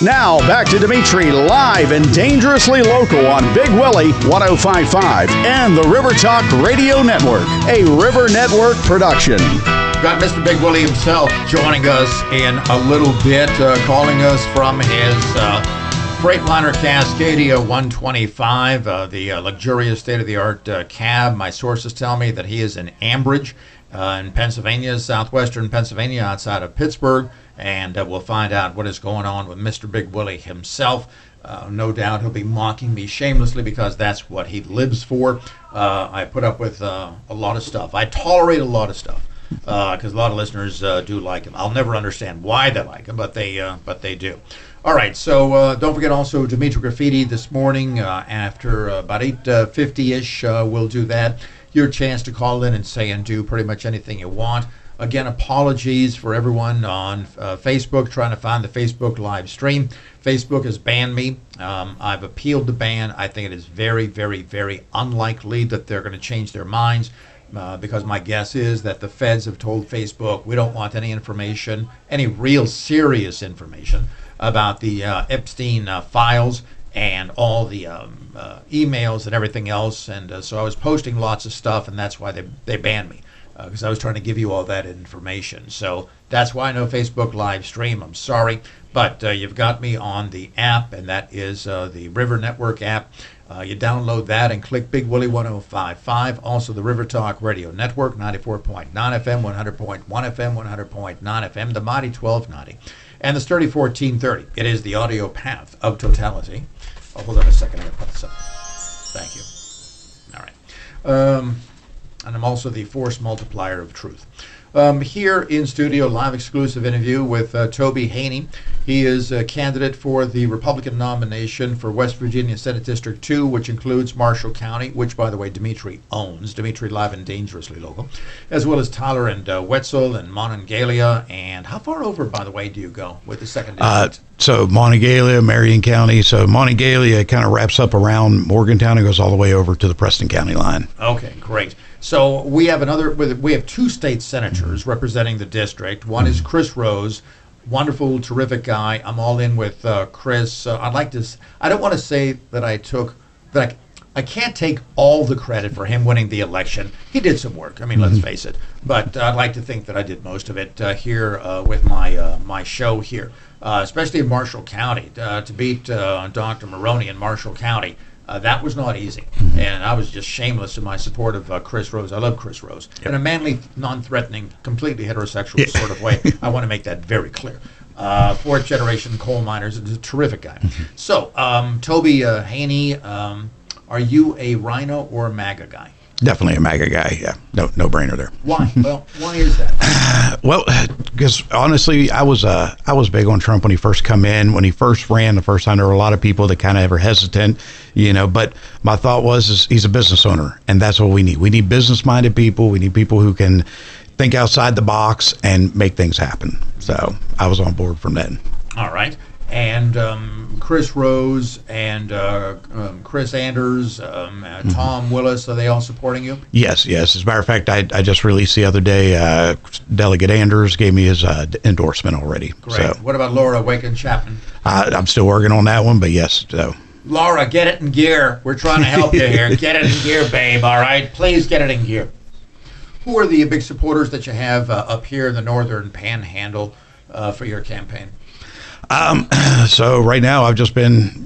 Now, back to Dimitri live and dangerously local on Big Willie 105.5 and the River Talk Radio Network, a River Network production. Got Mr. Big Willie himself joining us in a little bit, calling us from his Freightliner Cascadia 125, the luxurious state-of-the-art cab. My sources tell me that he is in Ambridge in Pennsylvania, southwestern Pennsylvania, outside of Pittsburgh. And we'll find out what is going on with Mr. Big Willie himself. No doubt he'll be mocking me shamelessly because that's what he lives for. I put up with a lot of stuff. I tolerate a lot of stuff because a lot of listeners do like him. I'll never understand why they like him, but they do. All right, so don't forget also Dimitri Graffiti this morning after about 8:50-ish. We'll do that. Your chance to call in and say and do pretty much anything you want. Again, apologies for everyone on Facebook trying to find the Facebook live stream. Facebook has banned me. I've appealed the ban. I think it is very, very, very unlikely that they're going to change their minds because my guess is that the feds have told Facebook, we don't want any information, any real serious information about the Epstein files and all the emails and everything else. And so I was posting lots of stuff, and that's why they banned me. Because I was trying to give you all that information. So that's why no Facebook live stream. I'm sorry. But you've got me on the app, and that is the River Network app. You download that and click Big Willie 105.5. Also the River Talk Radio Network, 94.9 FM, 100.1 FM, 100.9 FM, the Mighty 1290, and the Sturdy 1430. It is the audio path of totality. Oh, hold on a second. I'm going to put this up. Thank you. All right. And I'm also the force multiplier of truth. Here in studio, live exclusive interview with Toby Haney. He is a candidate for the Republican nomination for West Virginia Senate District 2, which includes Marshall County, which, by the way, Dimitri owns. Dimitri live and dangerously local, as well as Tyler and Wetzel and Monongalia. And how far over, by the way, do you go with the second district? So Monongalia, Marion County. So Monongalia kind of wraps up around Morgantown and goes all the way over to the Preston County line. Okay, great. So we have two state senators representing the district. One is Chris Rose, wonderful, terrific guy. I'm all in with Chris. I don't want to say that I can't take all the credit for him winning the election. He did some work. I mean, let's face it. But I'd like to think that I did most of it here with my show here, especially in Marshall County. To beat Dr. Maroney in Marshall County, that was not easy. And I was just shameless in my support of Chris Rose. I love Chris Rose. In a manly, non-threatening, completely heterosexual sort of way. I want to make that very clear. Fourth generation coal miners, is a terrific guy. So, Toby Haney, are you a Rhino or a MAGA guy? Definitely a MAGA guy, yeah. No brainer there. Why? Well, why is that? Well, because honestly, I was big on Trump when he first come in. When he first ran the first time, there were a lot of people that kind of were hesitant, but my thought was he's a business owner, and that's what we need. We need business-minded people. We need people who can think outside the box and make things happen. So I was on board from then. All right. And Chris Rose and Chris Anders, Tom Willis, are they all supporting you? Yes. As a matter of fact, I just released the other day, Delegate Anders gave me his endorsement already. Great. So, what about Laura Waken-Chapman? I'm still working on that one, but yes. So, Laura, get it in gear. We're trying to help you here. Get it in gear, babe, all right? Please get it in gear. Who are the big supporters that you have up here in the northern panhandle for your campaign? So right now I've just been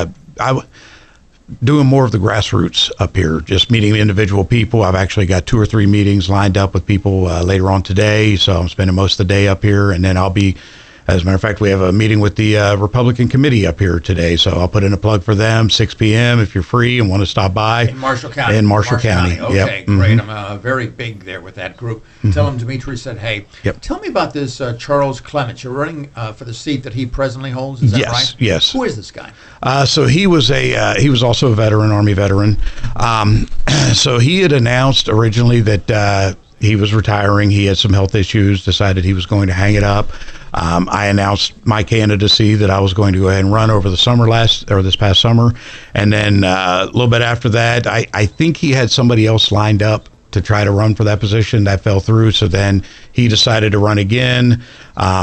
doing more of the grassroots up here, just meeting individual people. I've actually got 2 or 3 meetings lined up with people later on today. So I'm spending most of the day up here, and then I'll be, as a matter of fact, we have a meeting with the Republican committee up here today. So I'll put in a plug for them, 6 p.m. if you're free and want to stop by. In Marshall County. Marshall County. Okay, great. I'm very big there with that group. Tell them Dimitri said, hey, tell me about this Charles Clements. You're running for the seat that he presently holds, is that right? Yes. Who is this guy? So he was also a veteran, Army veteran. So he had announced originally that he was retiring. He had some health issues, decided he was going to hang it up. I announced my candidacy that I was going to go ahead and run over the this past summer. And then a little bit after that, I think he had somebody else lined up to try to run for that position. That fell through. So then he decided to run again.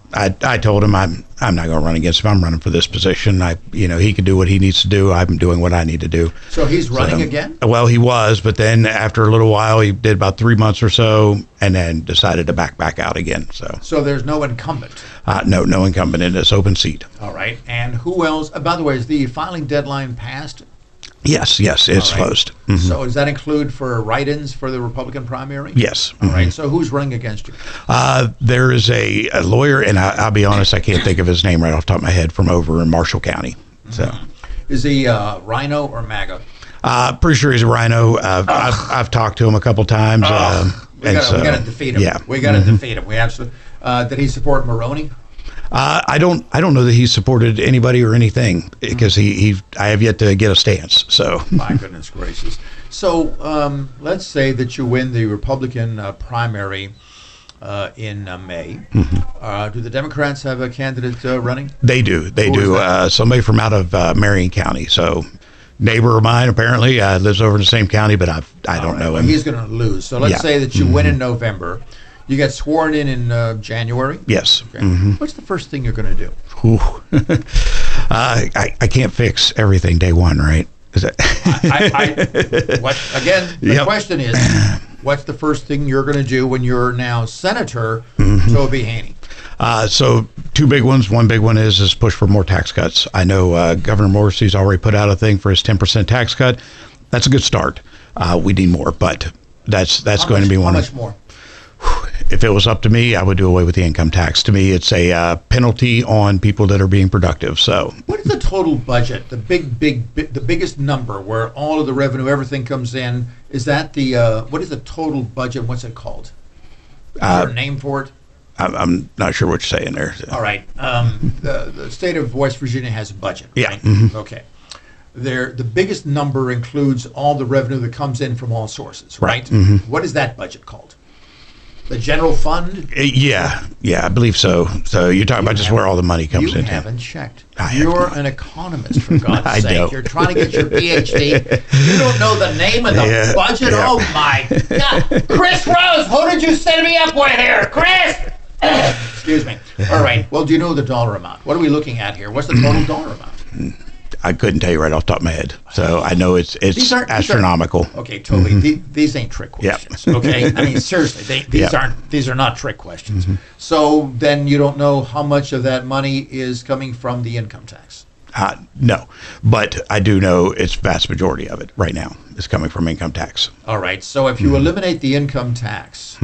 I told him I'm not going to run against him. I'm running for this position. He can do what he needs to do. I'm doing what I need to do. So he's running again? Well, he was, but then after a little while, he did about 3 months or so, and then decided to back out again. So there's no incumbent? No incumbent in this open seat. All right. And who else? By the way, is the filing deadline passed? Yes, it's closed. Mm-hmm. So does that include for write-ins for the Republican primary? Yes. All right. So who's running against you? There is a lawyer, and I'll be honest, I can't think of his name right off the top of my head, from over in Marshall County. So, is he Rhino or MAGA? Pretty sure he's a Rhino. I've talked to him a couple times. We got to defeat him. Yeah. We got to defeat him. We absolutely. Did he support Maroney? I don't know that he supported anybody or anything, because I have yet to get a stance. So my goodness gracious. So let's say that you win the Republican primary in May. Mm-hmm. Do the Democrats have a candidate running? They do. Who do. Somebody from out of Marion County. So neighbor of mine apparently lives over in the same county, but I don't know him. Well, he's going to lose. So let's say that you win in November. You get sworn in January? Yes. Okay. Mm-hmm. What's the first thing you're going to do? I can't fix everything day one, right? Is it? The question is, what's the first thing you're going to do when you're now Senator Toby Haney? So two big ones. One big one is push for more tax cuts. I know Governor Morrissey's already put out a thing for his 10% tax cut. That's a good start. We need more, but that's going to be one. How much more? If it was up to me, I would do away with the income tax. To me, it's a penalty on people that are being productive. So, what is the total budget? The the biggest number where all of the revenue, everything comes in. Is that the what is the total budget? What's it called? Is there a name for it? I'm not sure what you're saying there. All right. The state of West Virginia has a budget. Yeah. Right? Mm-hmm. Okay. The biggest number includes all the revenue that comes in from all sources. Right. Mm-hmm. What is that budget called? The general fund? Yeah, I believe so. So you're talking about just where all the money comes in. You haven't checked. You're an economist, for God's sake. Don't. You're trying to get your PhD. You don't know the name of the budget? Yeah. Oh, my God. Chris Rose, who did you set me up with here? Chris! Excuse me. All right. Well, do you know the dollar amount? What are we looking at here? What's the total dollar amount? I couldn't tell you right off the top of my head. So I know it's astronomical. Okay, Toby, these ain't trick questions. Yep. Okay, I mean seriously, these are not trick questions. Mm-hmm. So then you don't know how much of that money is coming from the income tax. No, but I do know it's vast majority of it right now is coming from income tax. All right. So if you eliminate the income tax,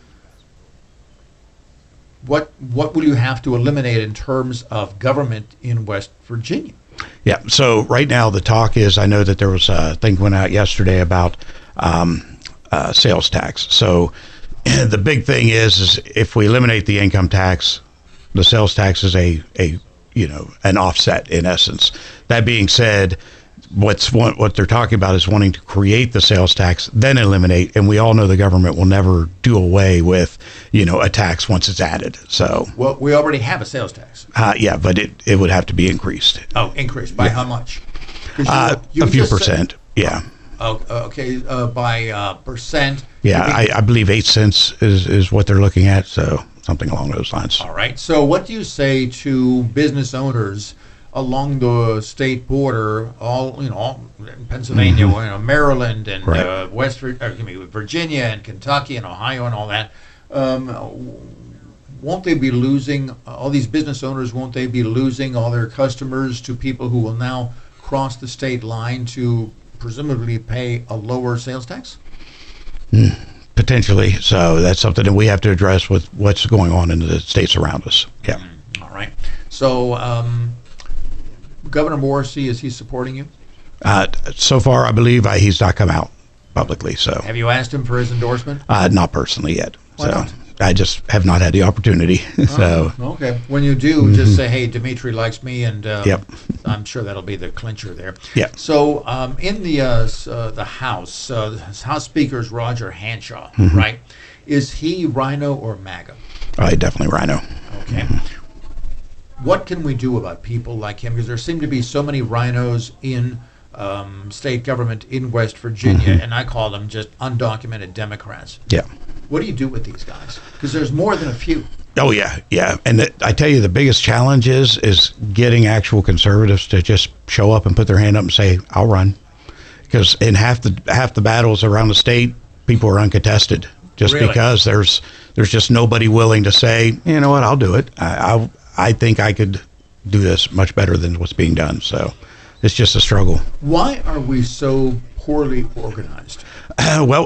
what will you have to eliminate in terms of government in West Virginia? Yeah. So right now the talk is, I know that there was a thing went out yesterday about sales tax. So the big thing is if we eliminate the income tax, the sales tax is an offset in essence. That being said, what they're talking about is wanting to create the sales tax, then eliminate, and we all know the government will never do away with, a tax once it's added. So, well, we already have a sales tax. Yeah, but it would have to be increased. Oh, increased by how much? A few percent. Yeah. Oh, okay. By percent. Yeah, I believe 8 cents is what they're looking at. So something along those lines. All right. So what do you say to business owners along the state border, all in Pennsylvania, Maryland, and Virginia, and Kentucky, and Ohio, and all that? Won't they be losing all these business owners? Won't they be losing all their customers to people who will now cross the state line to presumably pay a lower sales tax? Potentially. So that's something that we have to address with what's going on in the states around us. Yeah. All right. So. Governor Morrissey, is he supporting you? So far, I believe he's not come out publicly. So, have you asked him for his endorsement? Not personally yet. Why not? I just have not had the opportunity. So, okay. When you do, just say, "Hey, Dimitri likes me," and yep. I'm sure that'll be the clincher there. Yeah. So, in the House, House Speaker is Roger Hanshaw, right? Is he Rhino or MAGA? Definitely Rhino. Okay. What can we do about people like him? Because there seem to be so many rhinos in state government in West Virginia, and I call them just undocumented Democrats. Yeah. What do you do with these guys? Because there's more than a few. Oh yeah, yeah. And I tell you, the biggest challenge is getting actual conservatives to just show up and put their hand up and say, "I'll run," because in half the battles around the state, people are uncontested, just Really? because there's just nobody willing to say, you know what, I'll do it. I think I could do this much better than what's being done. So it's just a struggle. Why are we so poorly organized? Well,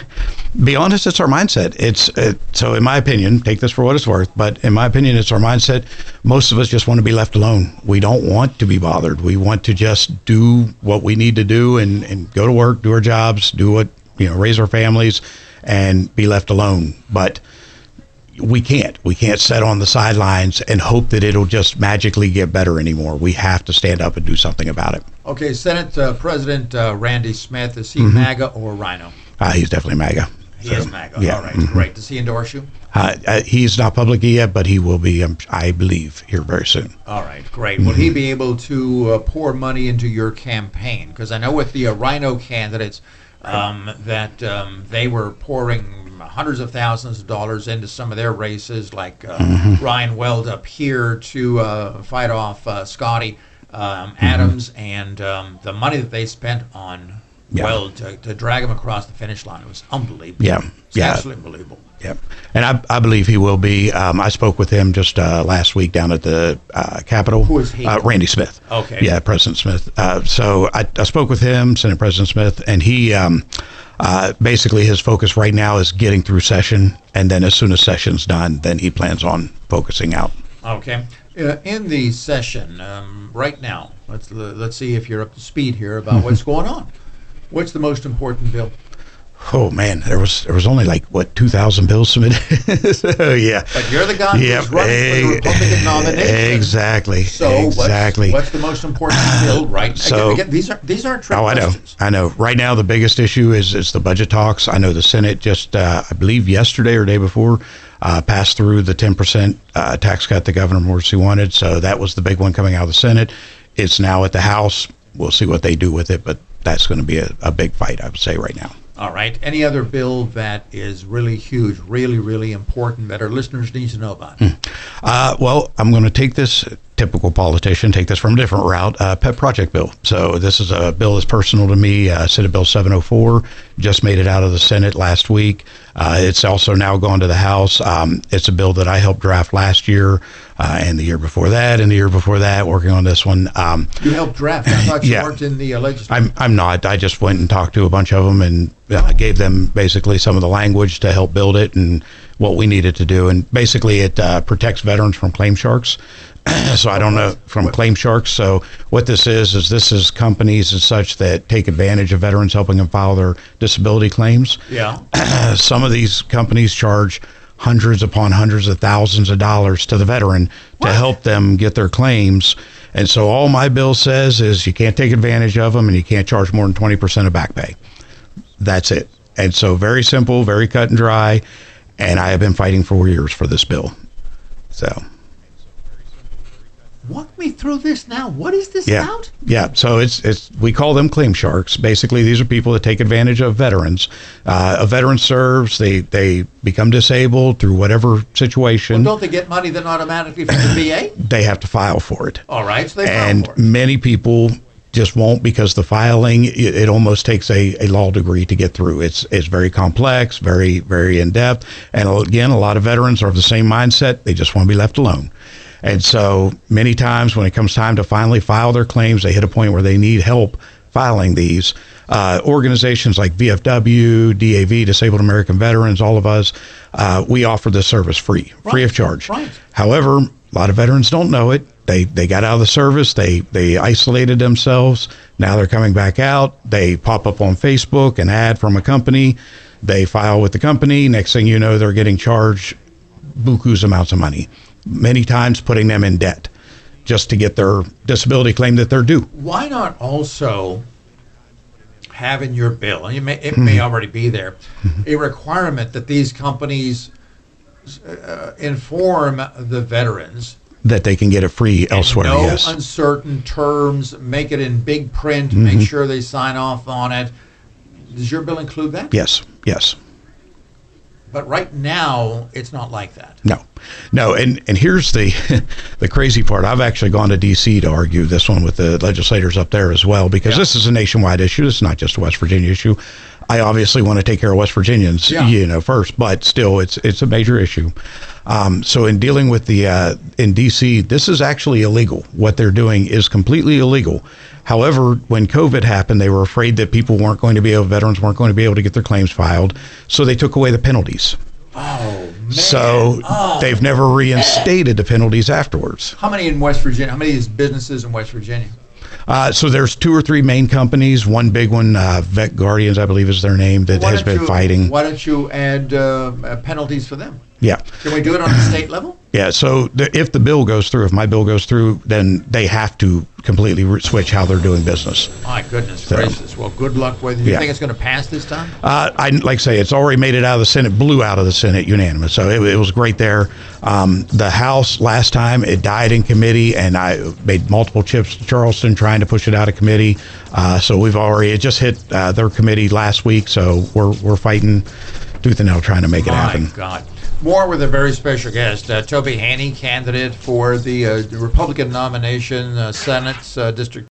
be honest, it's our mindset. So in my opinion, take this for what it's worth, but in my opinion, it's our mindset. Most of us just want to be left alone. We don't want to be bothered. We want to just do what we need to do and go to work, do our jobs, do what, raise our families and be left alone. But we can't sit on the sidelines and hope that it'll just magically get better anymore. We have to stand up and do something about it. Okay, Senate President Randy Smith, is he MAGA or Rhino? He's definitely MAGA. He is MAGA. Yeah. All right, great. Does he endorse you? He's not public yet, but he will be, I believe, here very soon. All right, great. Will he be able to pour money into your campaign? Because I know with the Rhino candidates that they were pouring hundreds of thousands of dollars into some of their races, like Ryan Weld up here to fight off Scotty Adams, and the money that they spent on Weld to drag him across the finish line. It was unbelievable. Yeah. It's absolutely unbelievable. Yeah, and I believe he will be. I spoke with him just last week down at the Capitol. Who is he? Randy Smith. Okay. Yeah, President Smith. So I spoke with him, Senate President Smith, and he basically his focus right now is getting through session, and then as soon as session's done, then he plans on focusing out. Okay. In the session right now, let's see if you're up to speed here about what's going on. What's the most important bill? Oh man, there was only 2,000 bills submitted. So yeah. But you're the guy who's running for the Republican nomination. Exactly. So exactly. What's the most important bill right now? So again, these aren't trick questions. I know. Right now, the biggest issue is the budget talks. I know the Senate just, I believe yesterday or day before, passed through the 10% tax cut that Governor Morrissey wanted. So that was the big one coming out of the Senate. It's now at the House. We'll see what they do with it, but that's going to be a big fight, I would say, right now. All right. Any other bill that is really huge, really, really important that our listeners need to know about? Well, I'm going to take this, typical politician, take this from a different route, pet project bill. So this is a bill that's personal to me, Senate Bill 704, just made it out of the Senate last week. It's also now gone to the House. It's a bill that I helped draft last year and the year before that and the year before that, working on this one. You helped draft. I thought you weren't in the legislature. I'm not. I just went and talked to a bunch of them and gave them basically some of the language to help build it and what we needed to do. And basically it protects veterans from claim sharks. So I don't know, from claim sharks. So what this is this is companies and such that take advantage of veterans, helping them file their disability claims. Yeah. Some of these companies charge hundreds upon hundreds of thousands of dollars to the veteran to help them get their claims. And so all my bill says is you can't take advantage of them and you can't charge more than 20% of back pay. That's it. And so very simple, very cut and dry. And I have been fighting for years for this bill. So walk me through this now. What is this about? Yeah. So it's we call them claim sharks. Basically, these are people that take advantage of veterans. A veteran serves, they become disabled through whatever situation. Well, don't they get money then automatically from the VA? They have to file for it. All right, so they file for it. Many people just won't, because the filing, it almost takes a law degree to get through. It's very complex, very, very in-depth. And again, a lot of veterans are of the same mindset. They just want to be left alone. And so many times when it comes time to finally file their claims, they hit a point where they need help filing these. Organizations like VFW, DAV, Disabled American Veterans, all of us, we offer this service free of charge. Right. However, a lot of veterans don't know it. They got out of the service. They isolated themselves. Now they're coming back out. They pop up on Facebook, an ad from a company. They file with the company. Next thing you know, they're getting charged buku's amounts of money, many times putting them in debt just to get their disability claim that they're due. Why not also have in your bill, and it may already be there, a requirement that these companies inform the veterans that they can get it free elsewhere. No yes. uncertain terms, make it in big print, make sure they sign off on it. Does your bill include that? Yes. But right now, it's not like that. No, and here's the crazy part. I've actually gone to D.C. to argue this one with the legislators up there as well, because this is a nationwide issue. It's not just a West Virginia issue. I obviously want to take care of West Virginians, first, but still, it's a major issue. So in dealing with in D.C., this is actually illegal. What they're doing is completely illegal. However, when COVID happened, they were afraid that veterans weren't going to be able to get their claims filed, so they took away the penalties. Oh, man. So they've never reinstated the penalties afterwards. How many in West Virginia? How many of these businesses in West Virginia? So there's 2 or 3 main companies. One big one, Vet Guardians, I believe is their name, that has been fighting. Why don't you add penalties for them? Yeah. Can we do it on the state level? Yeah. So if the bill goes through, if my bill goes through, then they have to completely switch how they're doing business. My goodness gracious. Well, good luck with it. You think it's going to pass this time? Like I say, it's already made it out of the Senate, blew out of the Senate unanimous. So it was great there. The House last time, it died in committee, and I made multiple trips to Charleston trying to push it out of committee. So it just hit their committee last week. So we're fighting tooth and nail trying to make it happen. My God. More with a very special guest, Toby Haney, candidate for the Republican nomination, Senate District